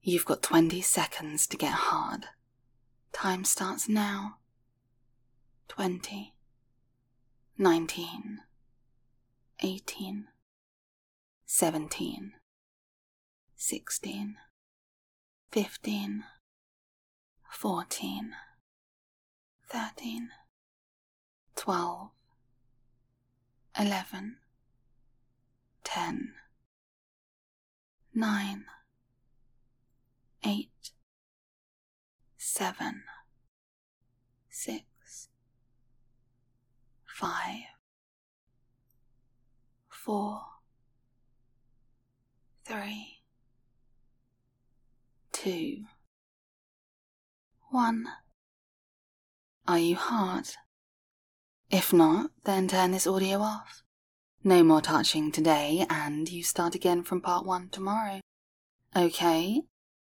You've got 20 seconds to get hard. Time starts now. 20, 19, 18, 17, 16, 15, 14, 13, 12, 11, 10, 9, 8, 7, 6, 5, 4, 3, 2, 1. Are you hard? If not, then turn this audio off. No more touching today, and you start again from part 1 tomorrow. Okay?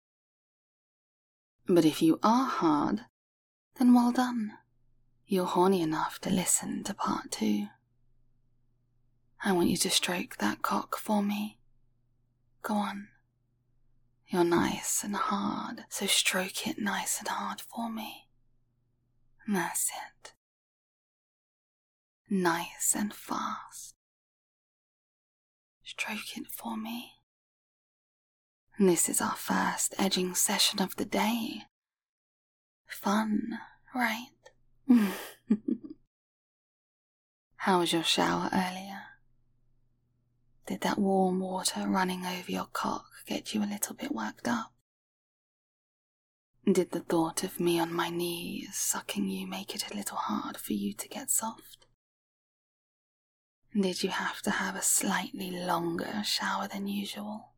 But if you are hard, then well done. You're horny enough to listen to part 2. I want you to stroke that cock for me. Go on. You're nice and hard, so stroke it nice and hard for me. That's it. Nice and fast. Stroke it for me. This is our first edging session of the day. Fun, right? How was your shower earlier? Did that warm water running over your cock get you a little bit worked up? Did the thought of me on my knees sucking you make it a little hard for you to get soft? Did you have to have a slightly longer shower than usual?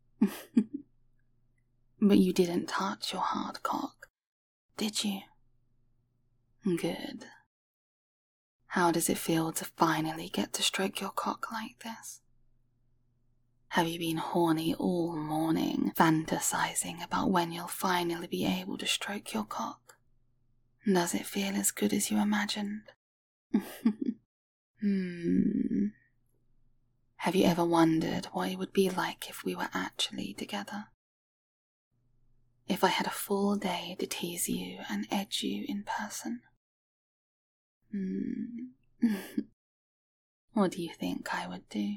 But you didn't touch your hard cock, did you? Good. How does it feel to finally get to stroke your cock like this? Have you been horny all morning, fantasizing about when you'll finally be able to stroke your cock? Does it feel as good as you imagined? Have you ever wondered what it would be like if we were actually together? If I had a full day to tease you and edge you in person? What do you think I would do?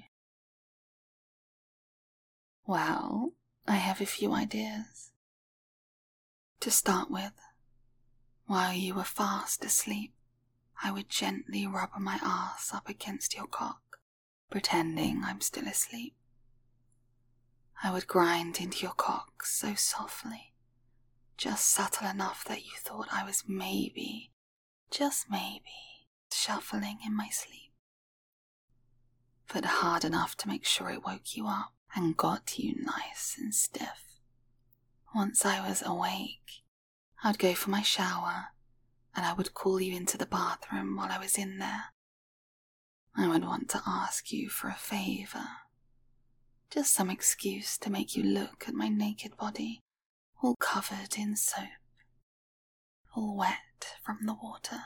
Well, I have a few ideas. To start with, while you were fast asleep, I would gently rub my ass up against your cock, pretending I'm still asleep. I would grind into your cock so softly, just subtle enough that you thought I was maybe, just maybe, shuffling in my sleep. But hard enough to make sure it woke you up and got you nice and stiff. Once I was awake, I'd go for my shower and I would call you into the bathroom while I was in there. I would want to ask you for a favor. Just some excuse to make you look at my naked body, all covered in soap, all wet from the water.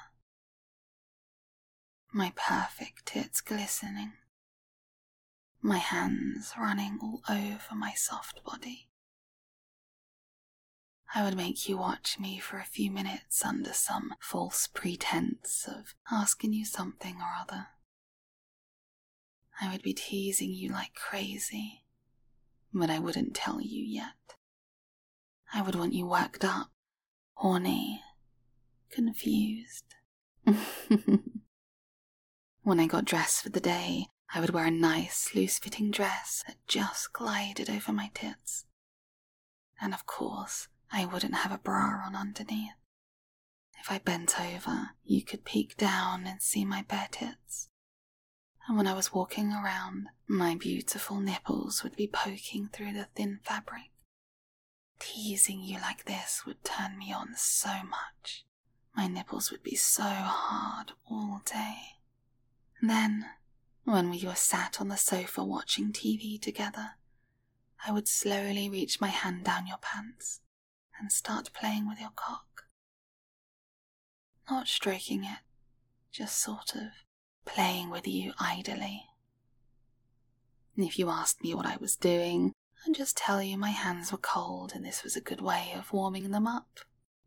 My perfect tits glistening, my hands running all over my soft body. I would make you watch me for a few minutes under some false pretense of asking you something or other. I would be teasing you like crazy, but I wouldn't tell you yet. I would want you worked up, horny, confused. When I got dressed for the day, I would wear a nice, loose-fitting dress that just glided over my tits. And of course, I wouldn't have a bra on underneath. If I bent over, you could peek down and see my bare tits. And when I was walking around, my beautiful nipples would be poking through the thin fabric. Teasing you like this would turn me on so much. My nipples would be so hard all day. Then, when we were sat on the sofa watching TV together, I would slowly reach my hand down your pants and start playing with your cock. Not stroking it, just sort of playing with you idly. If you asked me what I was doing, and just tell you my hands were cold and this was a good way of warming them up.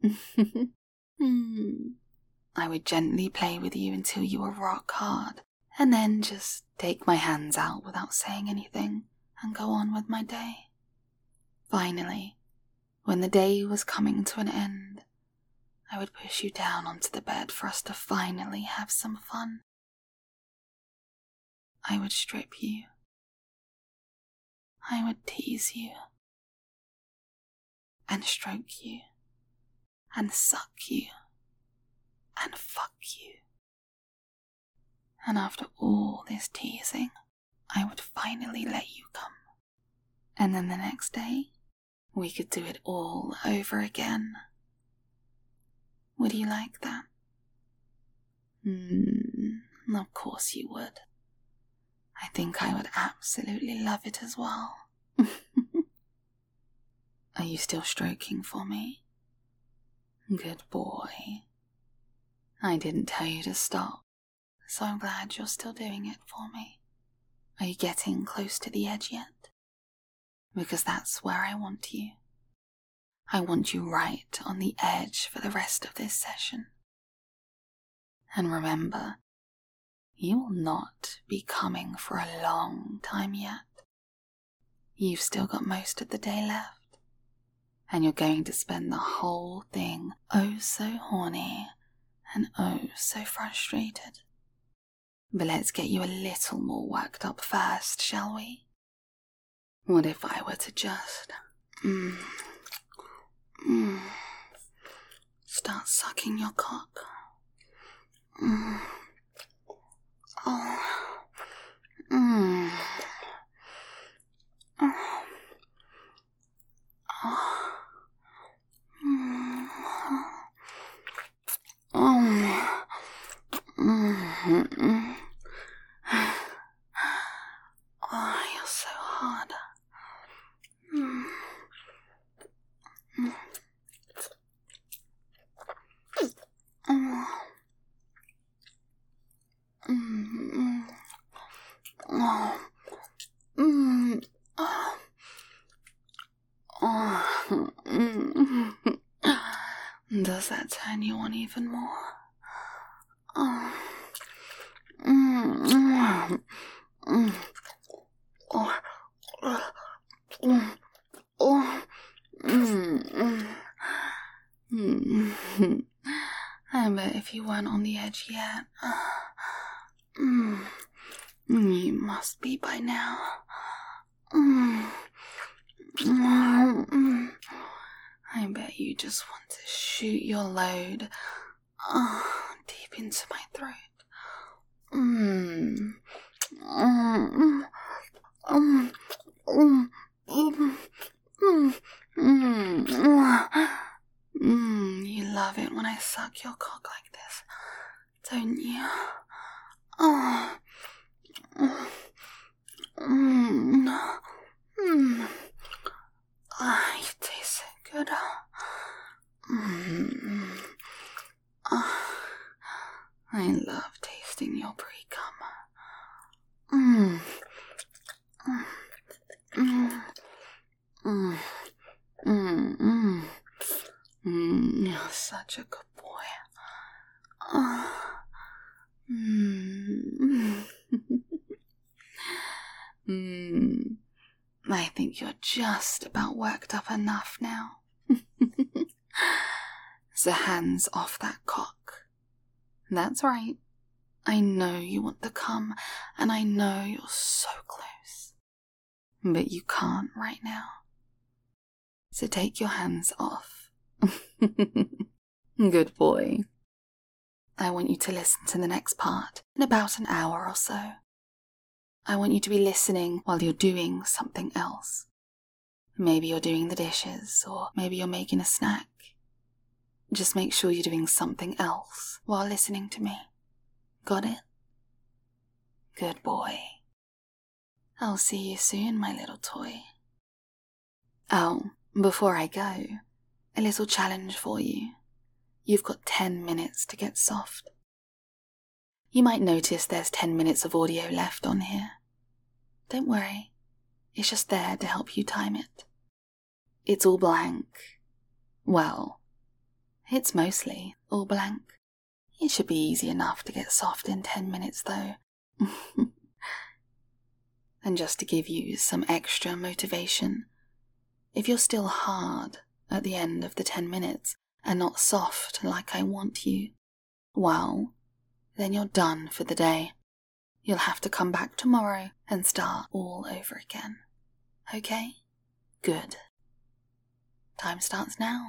I would gently play with you until you were rock hard, and then just take my hands out without saying anything and go on with my day. Finally, when the day was coming to an end, I would push you down onto the bed for us to finally have some fun. I would strip you. I would tease you. And stroke you. And suck you. And fuck you. And after all this teasing, I would finally let you come. And then the next day, we could do it all over again. Would you like that? Of course you would. I think I would absolutely love it as well. Are you still stroking for me? Good boy. I didn't tell you to stop, so I'm glad you're still doing it for me. Are you getting close to the edge yet? Because that's where I want you. I want you right on the edge for the rest of this session. And remember, you will not be coming for a long time yet. You've still got most of the day left, and you're going to spend the whole thing oh so horny and oh so frustrated. But let's get you a little more worked up first, shall we? What if I were to just start sucking your cock? You're so hard. Does that turn you on even more? I bet if you weren't on the edge yet, you must be by now. I bet you just want to shoot your load deep into my throat. You love it when I suck your cock like this, don't you? You taste so good. I love tasting your pre-cum. You're such a good boy. I think you're just about worked up enough now. So hands off that cock. That's right. I know you want to come, and I know you're so close. But you can't right now. So take your hands off. Good boy. I want you to listen to the next part in about an hour or so. I want you to be listening while you're doing something else. Maybe you're doing the dishes, or maybe you're making a snack. Just make sure you're doing something else while listening to me. Got it? Good boy. I'll see you soon, my little toy. Oh, before I go, a little challenge for you. You've got 10 minutes to get soft. You might notice there's 10 minutes of audio left on here. Don't worry. It's just there to help you time it. It's all blank. Well, it's mostly all blank. It should be easy enough to get soft in 10 minutes though. And just to give you some extra motivation, if you're still hard at the end of the 10 minutes and not soft like I want you, well, then you're done for the day. You'll have to come back tomorrow and start all over again. Okay? Good. Time starts now.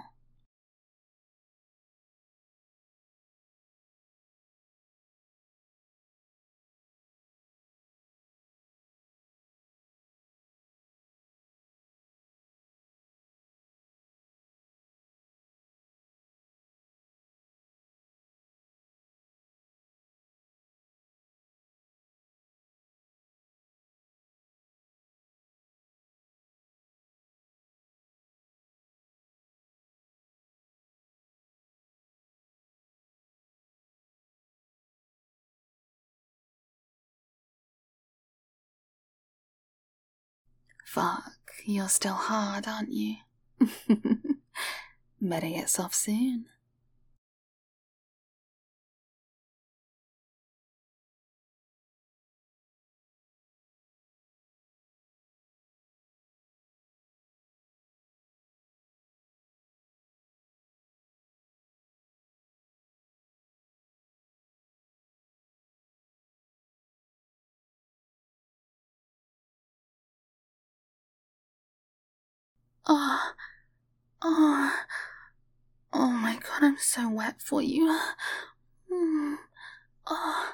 Fuck, you're still hard, aren't you? Better get soft soon. Oh, oh, oh my god, I'm so wet for you. Oh.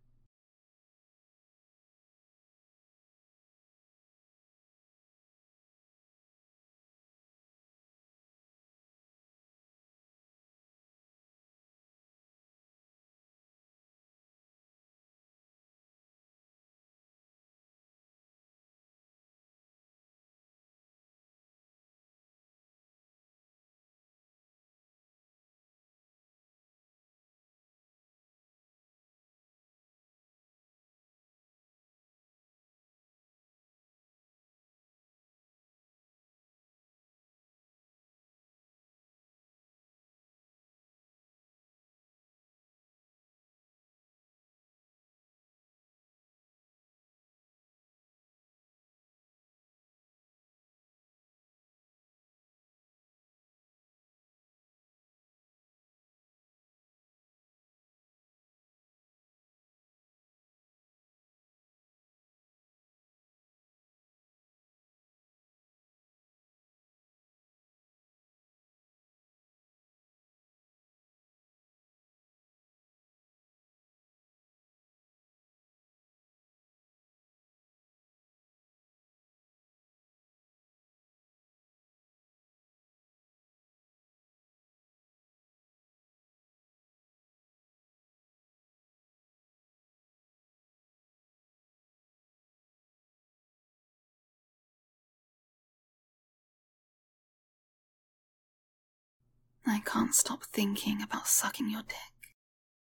I can't stop thinking about sucking your dick.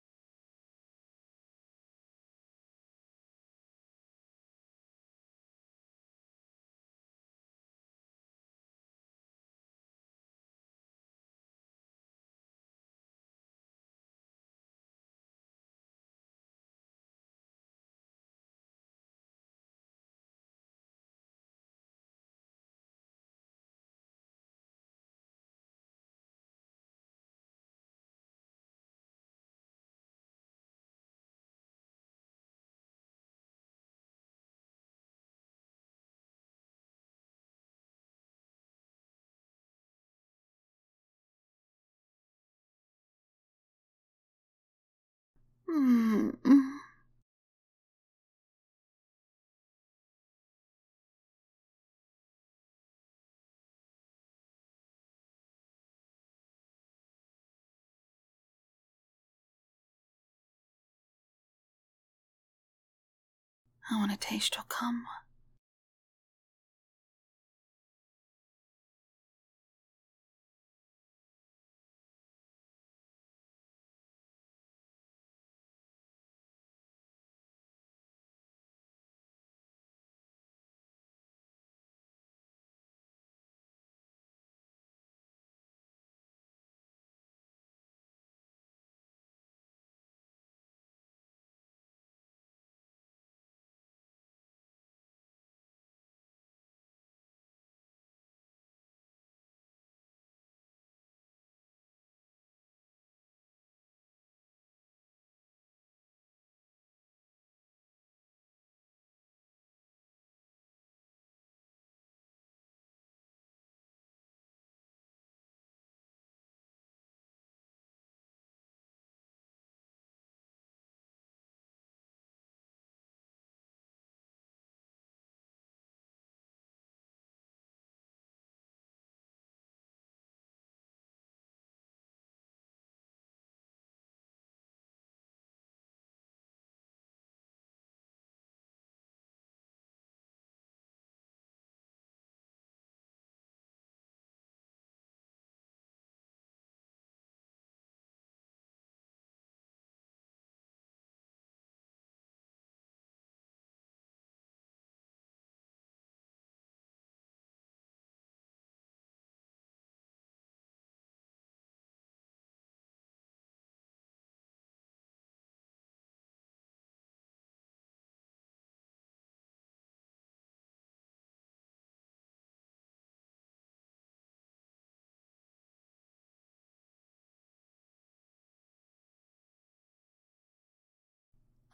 I want to taste your cum.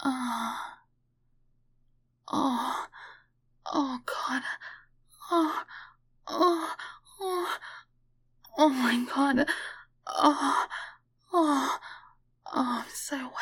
Oh, oh, oh God. Oh, oh, oh, oh my God. Oh, oh, oh, I'm so wet.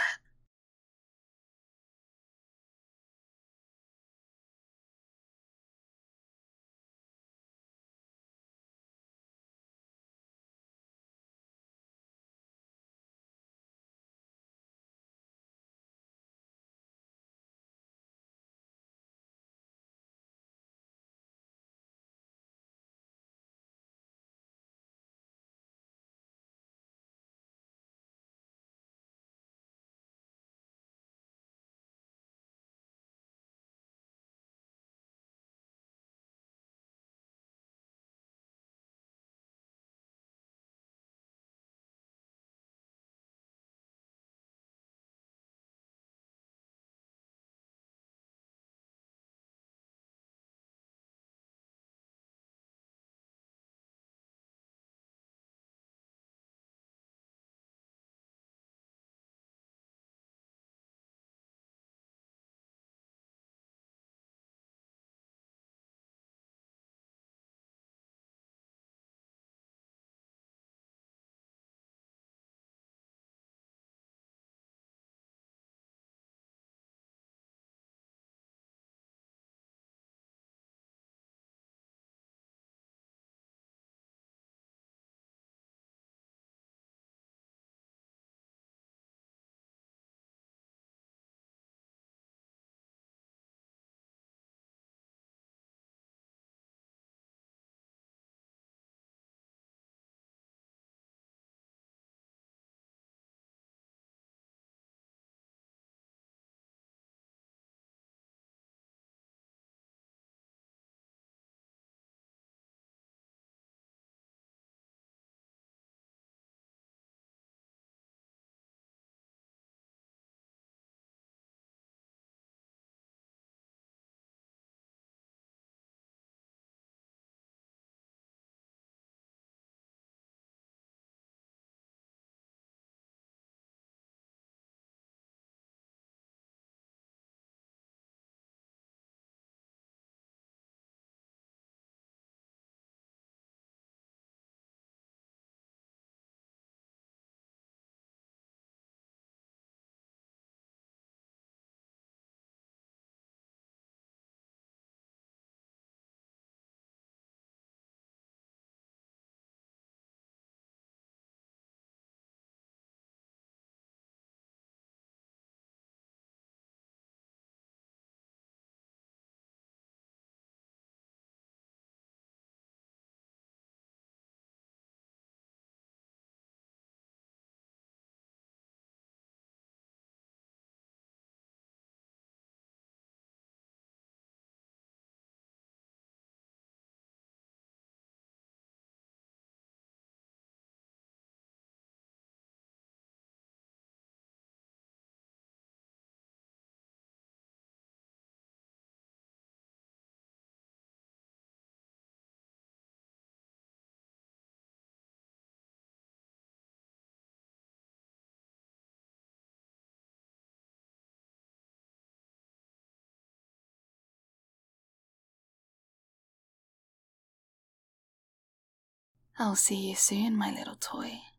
I'll see you soon, my little toy.